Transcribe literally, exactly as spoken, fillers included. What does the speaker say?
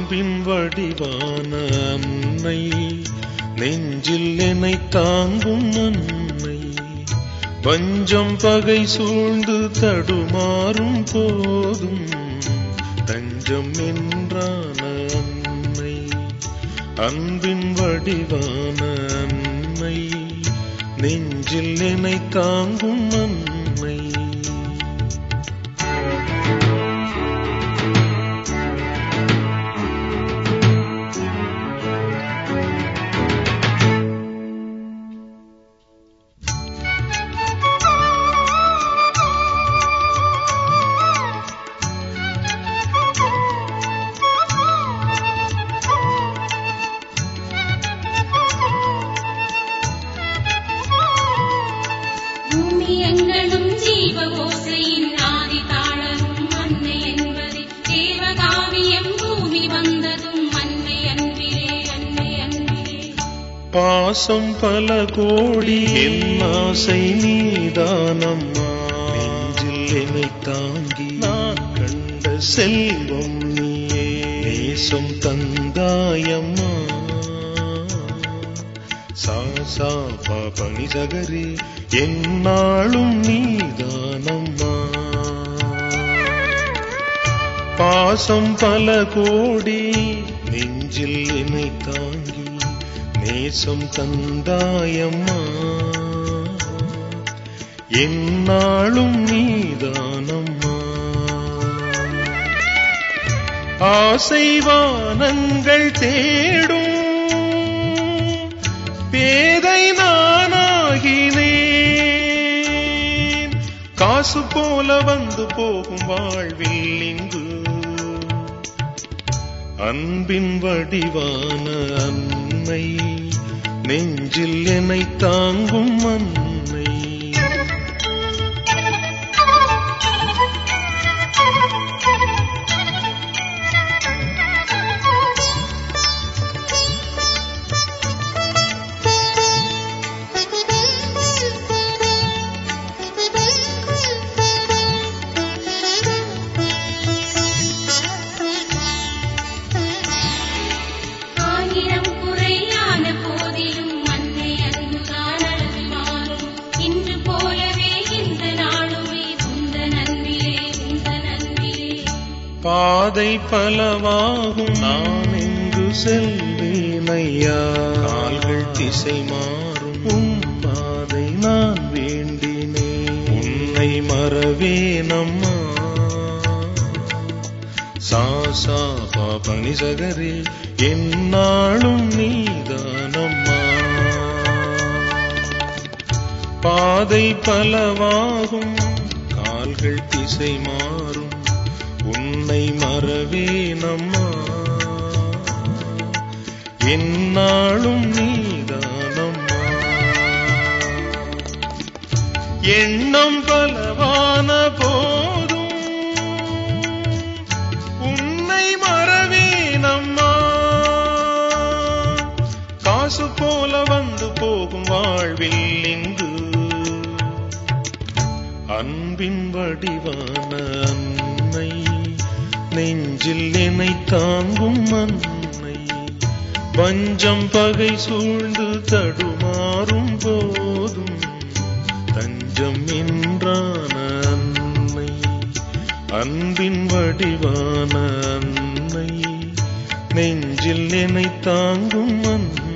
அன்பின் வடிவான அன்னை, நெஞ்சில் என்னை தாங்கும் அன்னை, வஞ்சம் பகை சூழ்ந்து தடுமாறும் போதும் தஞ்சம் என்றான அன்னை. அன்பின் வடிவான அன்னை, நெஞ்சில் என்னை தாங்கும் அன்னை. எங்களும் ஜீவ ஓசையின் ஆதி தாளரும் அன்னை என்பதே தேவகாவியம் பூமி வந்ததும் அன்னை அன்பிலே அன்னை அன்பிலே. பாசம் பல கோடி என் ஆசை நீதானம்மா, நெஞ்சில் என்னை தாங்கி நான் கண்ட செல்வம் நீயே, நேசம் தந்தாயம்மா. சாசா பாபனி சகரி என்னாலும் நீதானம்மா. பாசம் பல கோடி நெஞ்சில் என்னை தாங்கி நேசம் தந்தாயம்மா, என்னாலும் நீதானம்மா. ஆசைவானங்கள் தேடும் பேதை நானாகினேன், காசு போல வந்து போகும் வாழ்வில் இங்கு அன்பின் வடிவான அன்னை, நெஞ்சில் என்னை தாங்கும் அன்னை. பாதை பலவாகும் நான் எங்கு செல்வேனையா, கால்கள் திசை மாறும் உன் பாதை நான் வேண்டினேன், உன்னை மறவேனம்மா. சாசா பாபனி சகரே என்னாலும் நீதானம்மா. பாதை பலவாகும் கால்கள் திசை மாறும் உன்னை மறவேனம்மா, என்னாலும் நீதானம்மா. எண்ணம் பலவான போதும் உன்னை மறவேனம்மா, காசு போல வந்து போகும் வாழ்வில் இங்கு அன்பின் வடிவான அன்னை, நெஞ்சில் என்னை தாங்கும் அன்னை, வஞ்சம் பகை சூழ்ந்து தடுமாறும் போதும் தஞ்சம் என்றான அன்னை. அன்பின் வடிவான அன்னை, நெஞ்சில் என்னை தாங்கும் அன்னை.